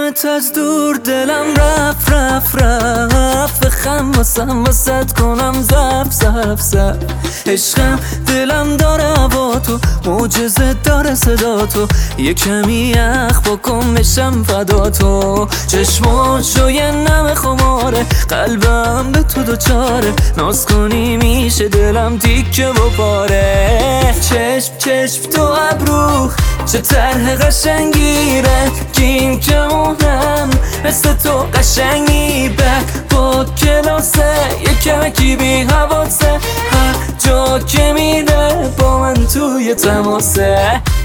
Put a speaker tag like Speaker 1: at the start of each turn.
Speaker 1: دیدمت از دور دلم رفت رفت رفت بخم واسد کنم زف زف زف عشقم دلم داره با تو معجزه داره صدا تو یه کمی یخ بکن بشم فدا تو چشماشو یه نم خماره قلبم به تو دوچاره ناز کنی میشه دلم تیکه بپاره چشم تو ابرو چه طرح قشنگیره کیم که مونم مثل تو قشنگی با کلاسه یه کمکی بی حواسه هر جا که میره با من توی تماسه